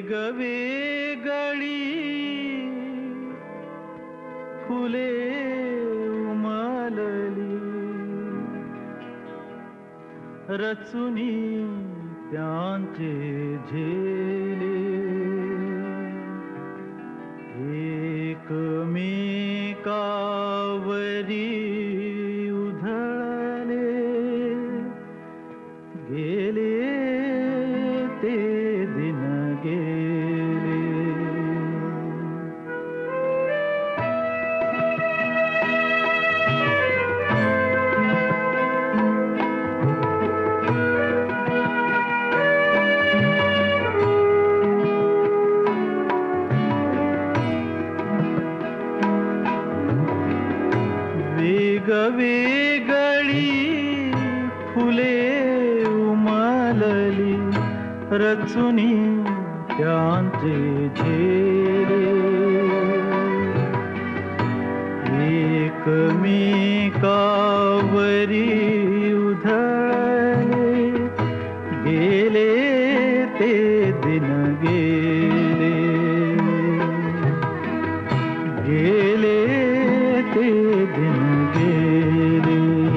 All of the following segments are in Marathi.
वेगवेगळी फुले उमलली, रचुनी त्यांचे झेले, एकमेकावरी उधळले, गेले ते दिन गेले. वेगवेगळी फुले उमलली, रचुनी त्यांचे झेले, एकमेकावरी उधळले, गेले ते दिन गेले, गेले ते दिन गेले.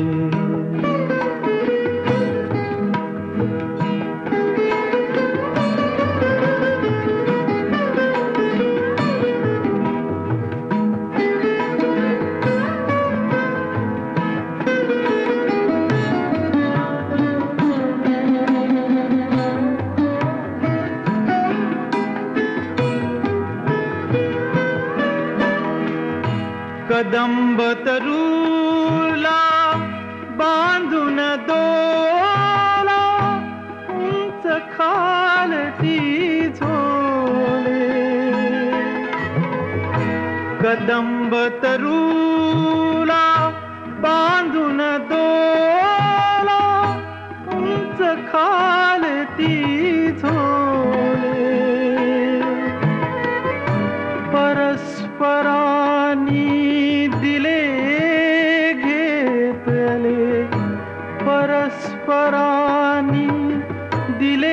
कदंब तरूला बांधून दोला, उंच खालती झोले, कदंब तरूला बांधून दोला, उंच खालती झोले, परस्परांनी दिले घेतले, परस्परांनी दिले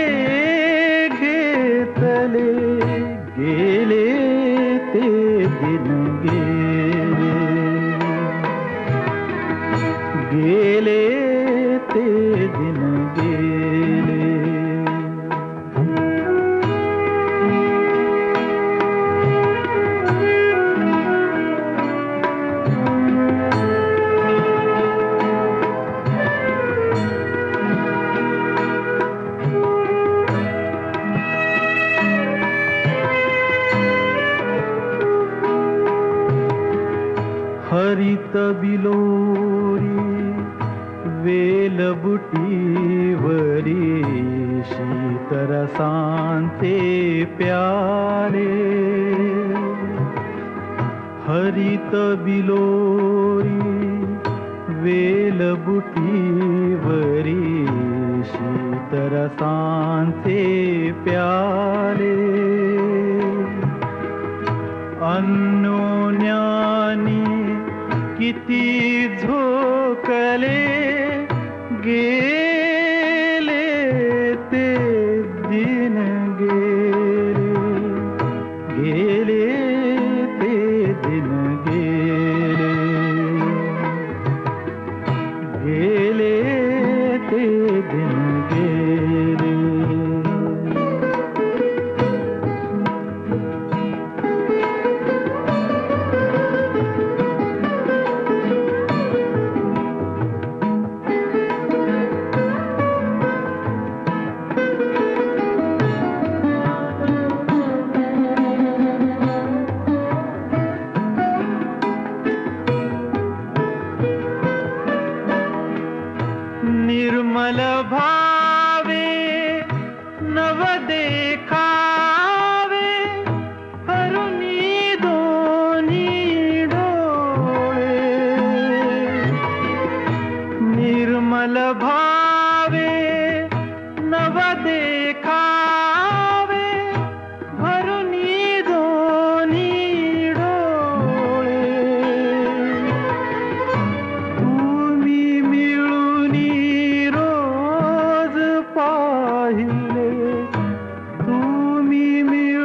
घेतले, गेले ते दिन गेले, गेले ते दिन गेले. हरित बिलोरी वेलबुटीवरी, शीतरसांचे प्याले, हरित बिलोरी वेलबुटीवरी, शीतरसांचे प्याले, अन्योन्यानी किती झोकले, गेले ते दिन गेले, गेले ते दिन गेले, गेले ते दिन गेले. निर्मल भावे नव देखावे, हरुनी दोनी डोळे, निर्मल भावे नव देखावे, हरुनी दोनी डोळे, तुम्ही मिळूनी रोज पाहिले, तुम्ही मिळूनी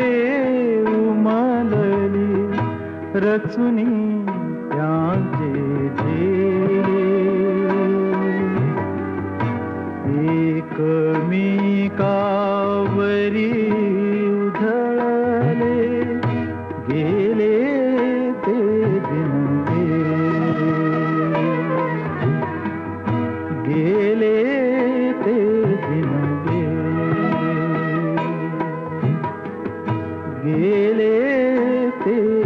उमलली रचुनी त्यांचे झेले एकमेकावरी उधळले गेले ते दिन गेले ते दिन गेले ते